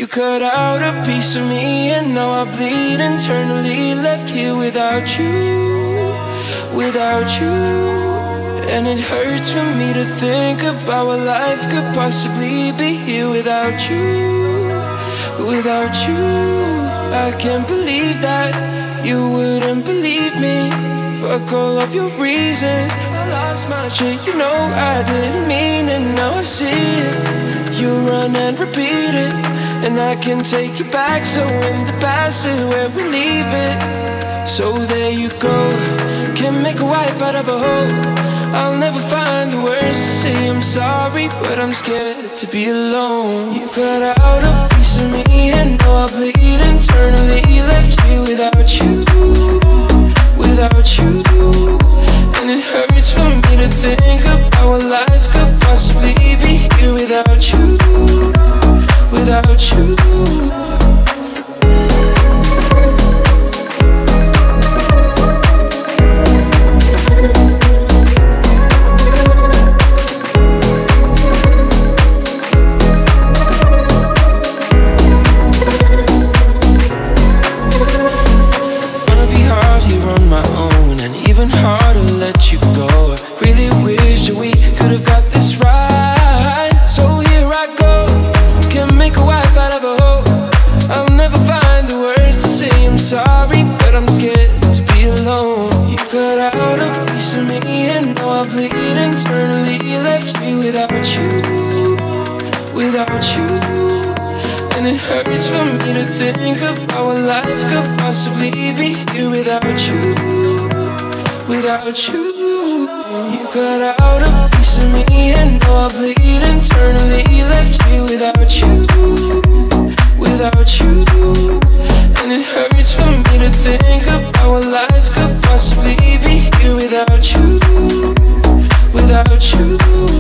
You cut out a piece of me and now I bleed internally. Left here without you, without you. And it hurts for me to think about what life could possibly be here without you, without you. I can't believe that you wouldn't believe me. Fuck all of your reasons, I lost my shit. You know I didn't mean it, now I see it. You run and repeat it, and I can take you back. So in the past is where we leave it. So there you go, can't make a wife out of a hoe. I'll never find the words to say I'm sorry, but I'm scared to be alone. You cut out a piece of me and now I bleed internally. Left here without you, without you. And it hurts for me to think about what life could possibly be here without you, without you. Sorry, but I'm scared to be alone. You cut out a piece of me and now I bleed internally. Left you without you, without you. And it hurts for me to think about what life could possibly be here without you, without you. You cut out a piece of me and now I bleed internally. Left you without you, without you. And it hurts for me to think about what life could possibly be here without you, without you.